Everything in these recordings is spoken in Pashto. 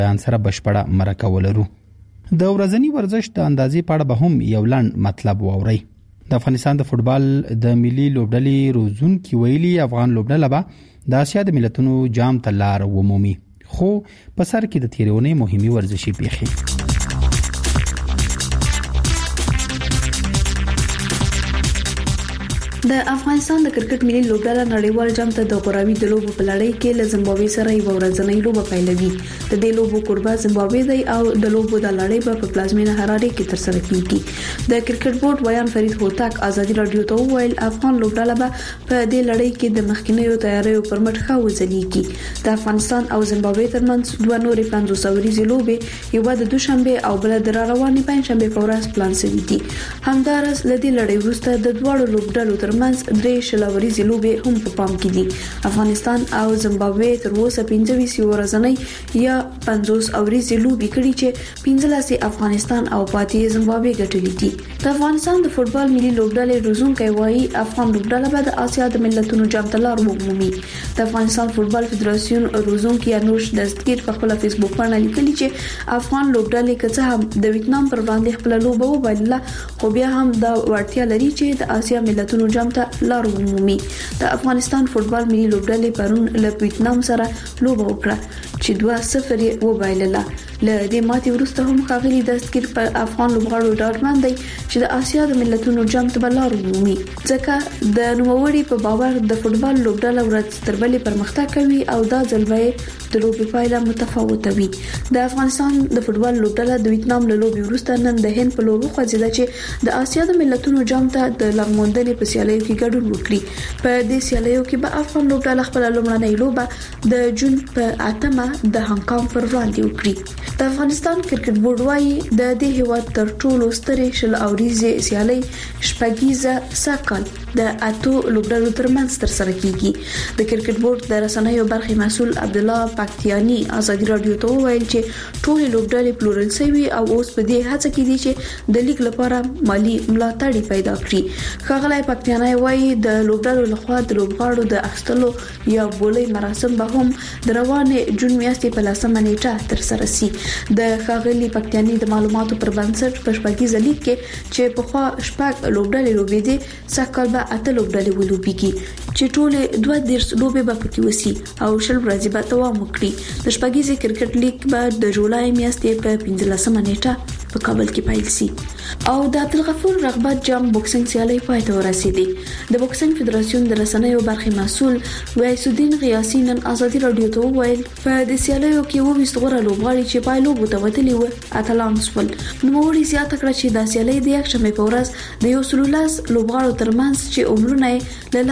سره بشپړه مرکه ولرو. د ورځنی ورزش د اندازې په اړه به هم یو لاند مطلب واوري. د افغانستان د فوتبال د ملي لوبډلې روزونکي ویلي افغان لوبډله به د اسیا د ملتونو جام ته لار ومومي، خو په سر کې د تیرونې مهمي ورزشي پیښې. د افغانستان د کرکټ ملي لوبډله نړیوال جام ته د غوراوي د لوبو په لړۍ کې له زمبابوې سره یو ورځنۍ لوبه پیلوي. د دې لوبو قربا زمبابوې دی او د لوبو د لړۍ په پلازمینه هراره کې ترسره کیږي. د کرکټ بورډ ویان فرید هوتک ازادي رادیو ته وویل افغان لوبډله به په دې لړۍ کې د مخکینیو تیاریو پر مټ ښه وځلېږي. د افغانستان او زمبابوې ترمنځ دوه نورې 500 ورځې لوبې یو د دوشنبه او بل د روانې پنځشنبه په ورځ پلان شوې دي. همدارس لدې لړۍ وروسته د دوه لوبډلو ترمنځ درې شلوريزي لوبې هم په پام کې دي. افغانستان او زمبابوې تر اوسه 25 ورځنۍ یا 50 اوريزي لوبې کړې چې 15 افغانستان او پاتې زمبابوې ګټلې دي. د افغانستان د فوتبال ملي لوبډلې روزونکي وایي افغان لوبډله به د اسیا د ملتونو جام ته لار ومومي. د افغانستان فوتبال فدراسیون روزونکي انوش دستگیر په خپل فیسبوک باندې لیکلي چې افغان لوبډلې که څه هم د ویتنام پر وړاندې خپل لوبه وبایله خو بیا هم د وړتیا لري چې د اسیا ملتونو جام ته لار ومومي. د افغانستان فوتبال ملي لوبډلې پرون له ویتنام سره لوبه وکړه چې 2-0 وبایلله. له دې ماتې وروسته هم ښاغلي دستگیر پر افغان لوبغاړو ډاډمن دی چې د اسیا د ملتونو جام ته لار ومومي، ځکه د نوموړي په باور د فوتبال لوبډله ورځ تر بلې پرمختګ کوي او دا ځل به د لوبې پایله متفاوته وي. د افغانستان د فوتبال لوبډله د ویتنام له لوبې وروسته نن د هند په لور وخوځېده چې د اسیا د ملتونو جام ته د لارموندنې په سیالیو کې ګډون وکړي. په دې سیالیو کې به افغان لوبډله خپل لومړنۍ لوبه د جون په 8 د هانګ کانګ پر وړاندې وکړي. د افغانستان کرکټ بورډ وايي د دې هیواد تر ټولو سترې شل اوریزه سیالي شپږیزه ساکل د اتو لوبډلو ترمنځ ترسره کیږي. د کرکټ بورډ د رسنیو برخې مسؤل عبد الله پاکتیانی ازادي رادیو ته وویل چې ټول لوبډلې پلورل شوی او اوس په دې هڅه کې دي چې د لیګ لپاره مالی ملاتړ پیدا کړي. ښاغلی پاکتیانی وايي د لوبډلو لخوا د لوبغاړو د اخیستلو یا بولې مراسم به هم د روانې جون میاشتې په 10 نیټه ترسره شي. د ښاغلی پاکتیانی د معلوماتو پر بنسټ په شپږیزه لیګ کې چې په خوا شپږ لوبډلې لوبې دي سکل به اته لوبډلې ولوبېږي چې ټول 2 لوبې به پکې وسی او شل ورځې به دوام وکړي. د شپږیزه کرکټ لیګ به د جولای میاشتې په 15 نیټه په کابل کې پیل شي. او د عبدالغفور رغبت جام بوکسینګ سیالي پای ته ورسېدې. د بوکسینګ فدراسیون د رسنیو برخې مسؤل ویس الدین غیاثي نن ازادي رادیو ته وویل په دې سیالیو کې وویست غوړه لوبغاړي چې پایلو ته وتلی و اتلان سول. نوموړي زیاته کړه چې د سیالي د یک شنبه په ورځ د یو سلولاس لوبغاړو ترمنځ چې عمرونه له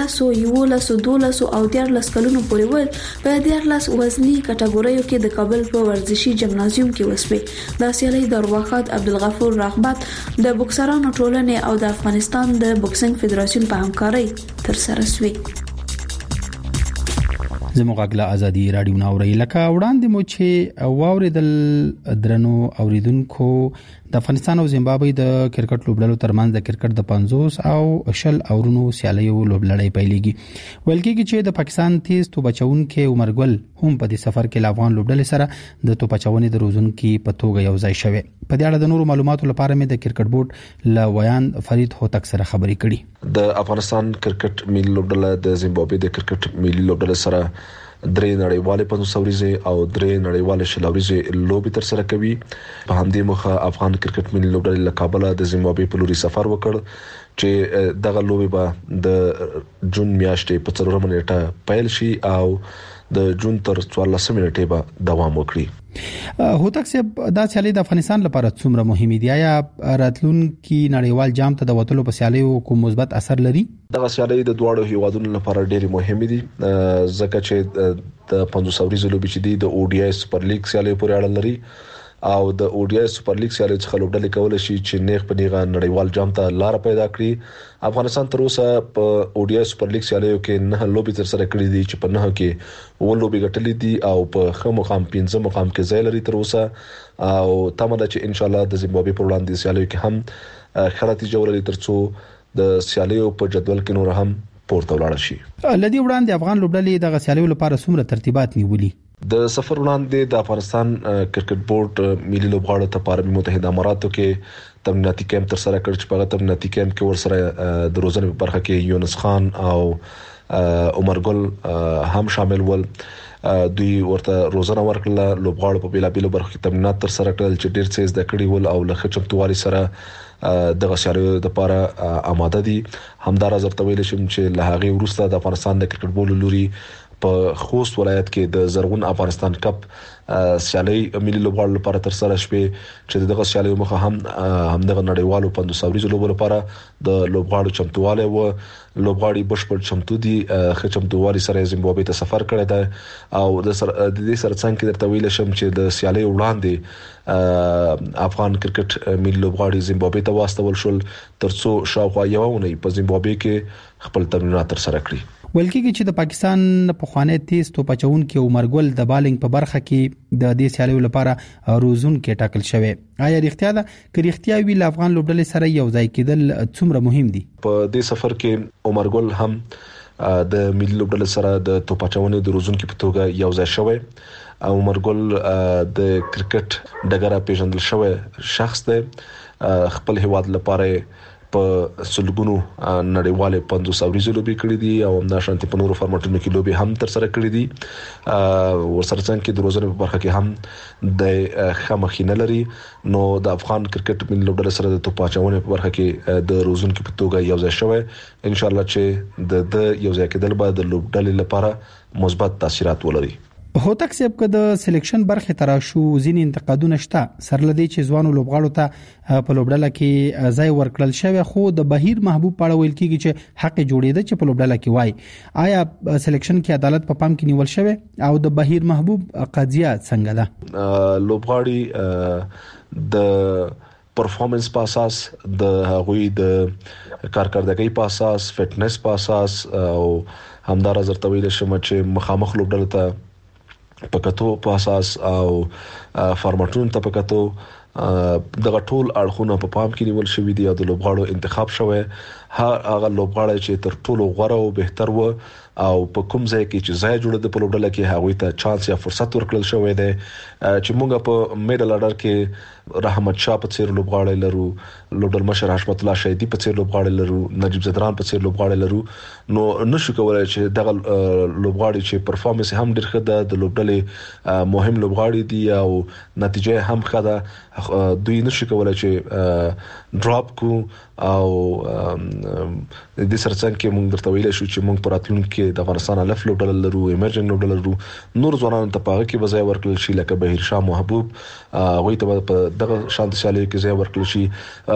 12 او 13 کلونو پورې ول په 14 وزني کټګوریو کې د کابل په ورزشي جمنازیوم کې وسوي. د سیالي د ارواښاد عبدالغفور رغبت د بوکسرانو ټولنې او د افغانستان د بوکسینګ فدراسیون په همکارۍ ترسره شوې. زموږ غږ له ازادي رادیو ناوړی لکه وړاندې مو چې واوریدل درنو اوریدونکو د افغانستان او زیمبابوې د کرکټ لوبډلو ترمنځ د کرکټ د 50 او شل اورونو سیالیو لوبلړۍ پیلېږي. ویل کېږي چې د پاکستان تیز توپچونکي عمر ګل هم په دې سفر کې افغان لوبډلې سره د توپچونې د روزونکي په توګه یو ځای شوه. په دې اړه د نورو معلوماتو لپاره مې د کرکټ بورډ له ویان فرید هوتک سره خبرې کړې. د افغانستان کرکټ ملي لوبډله د زیمبابوې د کرکټ ملي لوبډله سره درې نړیواله 500 ورځې او درې نړیواله شل ورځې لوبي تر سره کوي. په همدې مخه افغان کرکټ ملي لوبډلې له کابل د زیمبابوې په لوري سفر وکړ چې دغه لوبي به د جون میاشتې په 4 نیټه پیل شي او د جون تر 14 نیټې به دوام وکړي. هوتک صاحب دا سیالي د افغانستان لپاره څومره مهمه دي؟ یا راتلونکي نړیوال جام ته د وټلو په سیالیو کوم مثبت اثر لري؟ دغه سیالي د دواړو هیوادونو لپاره ډېری مهمه دي ځکه چې د 500 ورځې لوبي چې دي د او ډي آی سپر لیګ سیالي پورې اړه لري او د او ډي آی سپر لیګ سیالي څخه لوبډلې کول شي چې نیغ په نیغه نړیوال جام ته لار پیدا کړي. افغانستان تر اوسه په او ډي آی سپر لیګ سیالیو کې 9 لوبي تر سره کړې دي چې په 9 کې و لوبي ګټلې دي او په خه مقام 15 مقام کې ځای لري تر اوسه او تمه چې ان شاء الله د زیمبابوې په وړاندې سیالیو کې هم ښه نتیجه ولري ترڅو د سیالیو په جدول کې نور هم پورته ولاړ شي. لدی وړاندې افغان لوبډلې د غسیالیو لپاره څومره ترتیبات نیولي؟ د سفر وړاندې د افغانستان کرکټ بورډ ملي لوبغاړو ته په عربي متحده اماراتو کې تمریناتي کیمپ تر سره کړ چې په تمریناتي کیمپ کې ورسره د روزنې په برخه کې یونس خان او عمر ګل هم شامل ول. دوی ورته روزنه ورکړه، لوبغاړو په بیلابیلو برخو کې تمرینات تر سره کړل چې ډیر څه زده کړي ول او له خچمتوالي سره د غسیارو لپاره آماده دي. همدار زرته ویل شم چې له هغه وروسته د افغانستان د کرکټ بورډ لوري په خوست ولایت کې د زرغون افغانستان کپ سیالي ملي لوبغاړو لپاره تر سره شوه چې دغه سیالي مخه هم دغه نړیوالو 500 لوبو لپاره د لوبغاړو چمتواله و لوبغاړي بشپړ چمتو دي. خچمتوالي سره زیمبابوې ته سفر کړی دی او د دې سره څنګه درته ویل شم چې د سیالي وړاندې افغان کرکټ ملي لوبغاړي زیمبابوې ته واستول شول ترڅو شاوخوا یو ونې په زیمبابوې کې خپل تمرینات تر سره کړي. ولکه چې د پاکستان په خوانې تیز توپ چون کې عمر ګل د بالینګ په برخه کې د دې سیالیو لپاره روزون کې ټاکل شوی. آیا رښتیا ده چې رښتیا وی افغان لوبډلې سره یو ځای کېدل څومره مهم دي؟ په دې سفر کې عمر ګل هم د ملي لوبډلې سره د توپ چونې د روزون کې په توګه یو ځای شوی. عمر ګل د کرکټ ډګر پیژندل شوی شخص دی. خپل هیواد لپاره په سلګونو نړیواله 500 لوبي کړې دي او همدا شانتي په نورو فارمټونو کې لوبي هم تر سره کړې دي. ورسره څنګه د روزنې په برخه کې هم د خمخینه لري. نو د افغان کرکټ ملي لوبډلې سره د توپاچونې په برخه کې د روزن کې په توګه یو ځای شوی. ان شاء الله چې د یو ځای کېدل به د لوبډلې لپاره مثبت تاثیرات ولري. هوتک سیب که د سلیکشن برخه تراشو ځینې انتقادونه شته سرلدي چې ځوانو لوبغاړو ته په لوبډله کې ځای ورکړل شوی خو د بهیر محبوب پاړه ویل کیږي چې حق جوړیده چې په لوبډله کې وای. آیا سلیکشن کې عدالت په پام کې نیول شوی او د بهیر محبوب قضیه څنګه ده؟ لوبغاړي د پرفورمنس په اساس د هغوی د کارکردګۍ په اساس فټنس په اساس او همدار زرته ویل شم چې مخامخ لوبډله ته پکاتو په اساس او فارمټون ته پکاتو دغه ټول اړخونه په پام کې نیول شوی دی او د لوبغاړو انتخاب شوی. هغه لوبغاړي چې تر ټولو غوره او بهتر و او په کوم ځای کې چې ځای جوړ د په لوبډله کې هغه ته چانس یا فرصت ورکړل شوی دی چې موږ په میډل اډر کې رحمت شاه په څیر لوبغاړي لرو، لوبډل مشر حشمت الله شهیدی په څیر لوبغاړي لرو، نجیب زدران په څیر لوبغاړي لرو. نو نشو کولای چې دغه لوبغاړي چې پرفورمنس هم ډیر ښه ده د لوبډلې مهم لوبغاړي دي او نتیجه هم ښه ده، دوی نشو کولای چې ډراپ کو او د سر څنګه موږ درته ویل شو چې موږ پراتلونکو د افغانستان الف لوبډل لرو، ایمرجن لوبډل لرو، نور ځوانانو ته پاغه کې وځای ورکړل شي لکه بهیر شاه محبوب وایي ته په دغه شانت شالي کې ځای ورکړل شي.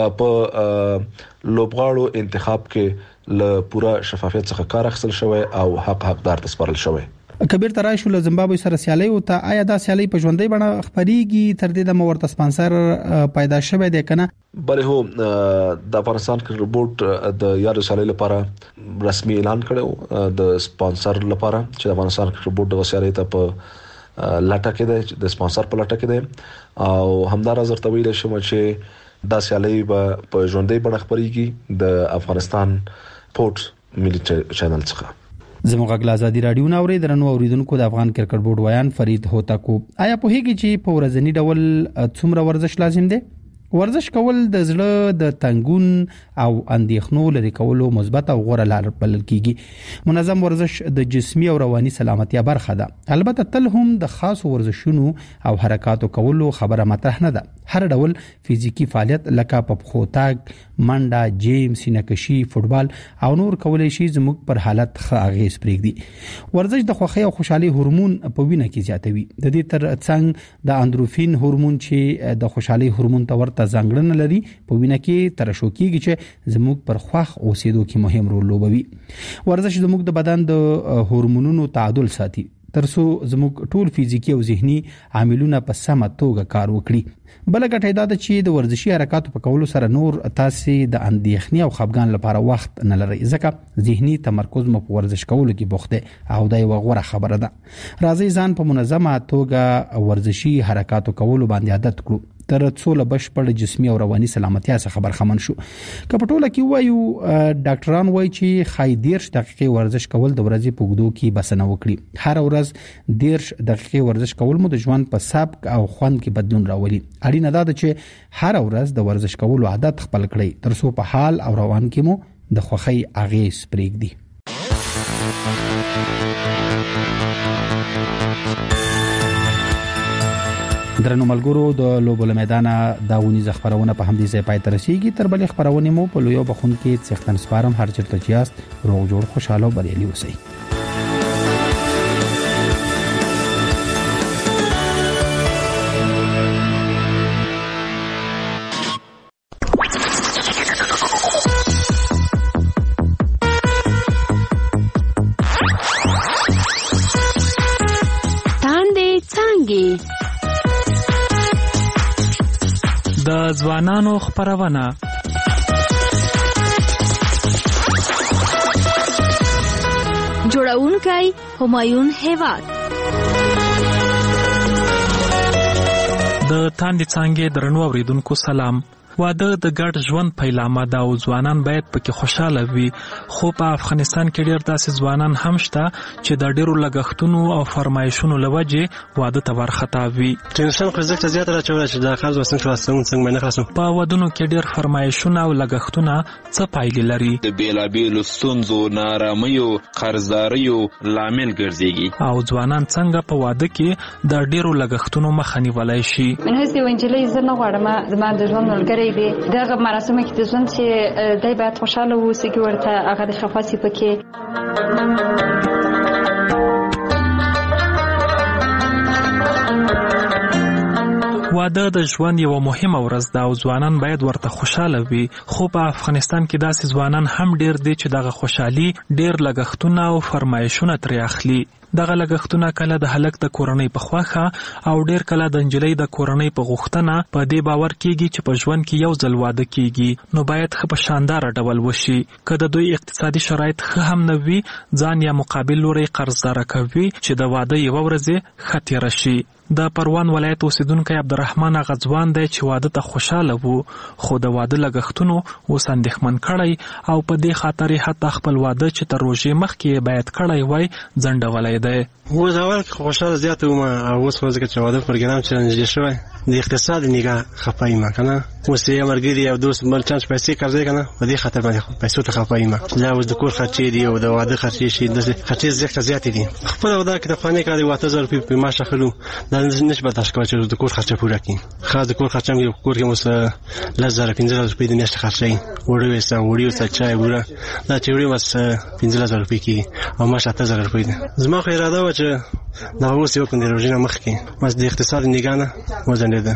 په لوبغاړو انتخاب کې له پوره شفافیت څخه کار اخیستل شوی او حقدار تسپارل شوی. کبیر ترایشو له زیمبابوې سره سیالي او ته آیا دا سیالي په ژوندۍ بڼه خبريږي تر دې د مورته سپانسر پیدا شوی دی کنه؟ بله هو د افغانستان کرکټ بورډ د یادو سیالي لپاره رسمي اعلان کړو د سپانسر لپاره چې د افغانستان کرکټ بورډ د سیالي ته په لټه کې دی، د سپانسر په لټه کې دی او همدار زرته ویل شم چې دا سیالي په ژوندۍ بڼه خبريږي د افغانستان پورټ ملي چینل څخه. زموږ غږ آزادي رادیو ناوړي درنو اوریدونکو د افغان کرکټ بورډ ویان فرید هوتکو. آیا په هیګي چې په ورځنی ډول څومره ورزش لازم دی؟ ورزش کول د زړه د تنګون او اندېښنو لري کولو مثبت او غوره لار بلل کیږي. منظم ورزش د جسمي او رواني سلامتیا برخه ده. البته تل هم د خاص ورزشونو او حرکاتو کولو خبره مطرح نه ده. هر ډول فزیکی فعالیت لکه په پښو تګ، منډه، جیم، سینه‌کشي، فوتبال او نور کولای شي زموږ پر حالت ښه اغیز پرېږدي. ورزش د خوښۍ او خوشحالي هورمون په وینه کې زیاتوي. د دې تر څنګ د اندروفین هورمون چې د خوشحالي هورمون ته ورته ځانګړنه لري په وینه کې ترشح کیږي چې زموږ پر خوښ اوسېدو کې مهم رول لوبوي. ورزش زموږ د بدن د هورمونونو تعادل ساتي ترڅو زموږ ټول فزیکی او ذهني عاملونه په سمه توګه کار وکړي. بل ګټه دا ده چې د ورزشي حرکاتو په کولو سره نور تاسو د اندېښنې او خپګان لپاره وخت نه لرئ، ځکه ذهني تمرکز مو په ورزش کولو کې بوخت دی او دا یو غوره خبره ده. راځي ځان په منظمه توګه ورزشي حرکاتو کولو باندې عادت کړو تر څو له بشپړ جسمي او رواني سلامتیا څخه برخمن شو. کپټوله کې وایو ډاکټران وایي چې خای 10 دقیقې ورزش کول د ورځې په اوږدو کې بسنه وکړي. هر ورځ 10 دقیقې ورزش کول مو د ژوند په سبک او خوند کې بدلون راولي. اړینه ده چې هر ورځ د ورزش کولو عادت خپل کړئ ترڅو په حال او روان کې مو د خوښۍ اغېز پرېږدي. درنو ملګرو د لوبو له میدانه داونی خبرونه په همدې ځای پای ته رسیدي. تر بلې خبرونه مو په لویو بخون کې څښتن سپارم. هر چیرته چې یاست روغ جوړ خوشاله او بریالي اوسئ. د ځوانانو خبرونه جوړونکی همایون هیواد د تاندې څانګې درنو اوریدونکو سلام. واده د ګډ ژوند پیلامه ده او ځوانان باید پکې خوشاله وي، خو په افغانستان کې ډېر داسې ځوانان هم شته چې د ډېرو لګښتونو او فرمایشونو له وجې واده ته ورخطا وي. ټینشن خو زیات راچوي چې دا قرض وسنګ خلاصون څنګه نه خلاصون. په ودونو کې ډېر فرمایشونه او لګښتونه څه پایلې لري؟ د بیلابیلو ستونزو، نارامیو، قرضداریو لامل ګرځيږي. او ځوانان څنګه په واده کې د ډېرو لګښتونو مخه نیولای شي؟ من هڅه وینجلې زنه غواړم زما د ژوند ملګری دی دغه مراسم کې د ژوند چې دای باید خوشاله اوسي کې ورته هغه د خفاسي پکې. واده د ژوند یو مهمه ورځ ده او ځوانان باید ورته خوشاله وي، خو په افغانستان کې داسې ځوانان هم ډېر دي چې دغه خوشحالي ډېر لګښتونه او فرمایشونه ترې اخلي. دغه لګښتونه کله د هلک د کورنۍ په خوښه او ډېر کله د نجلۍ د کورنۍ په غوښتنه په دې باور کېږي چې په ژوند کې یو ځل واده کېږي، نو باید ښه په شانداره ډول وشي. که د دوی اقتصادي شرایط ښه هم نه وي، ځان یا مقابل لوري قرضداره کوي چې د واده یوه ورځ ښه تېره شي. د پروان ولایت اوسیدونکی عبدالرحمن هغه ځوان دی چې واده ته خوشاله وو، خو د واده لګښتونو اوس اندېښمن کړی او په دې خاطر یې حتی خپل واده چې تر روژې مخکې باید کړی وای ځنډولی دی. اوس اول کې خوشاله زیات وم او اوس ځکه چې واده پروګرام چې نږدې شوی د اقتصاد نگاه خپای ما کنه اوس یې مرګري او دوست بل چانس پیسې قرضې کنه په دې خاطر باندې پیسې ته خپای ما دا اوس د کور خرچې دی او د واده خرچې شي د خرچې زیات دي. خپل واده کې د خانه کاري 8000 روپۍ په معاش اخلو دا نشي برداشت کوي چې د کور خرچه پوره کړي. خاص د کور خرچه مې کور کې مس 1500 روپۍ د میاشتې خرچې وړي وسه چای وره دا چې وړي مس 1500 روپۍ کې او معاش 8000 روپۍ ده. زما خو اراده و چې دا اوس یو کنده روزنه مخ کې مس د اقتصاد نگاه نه وزنده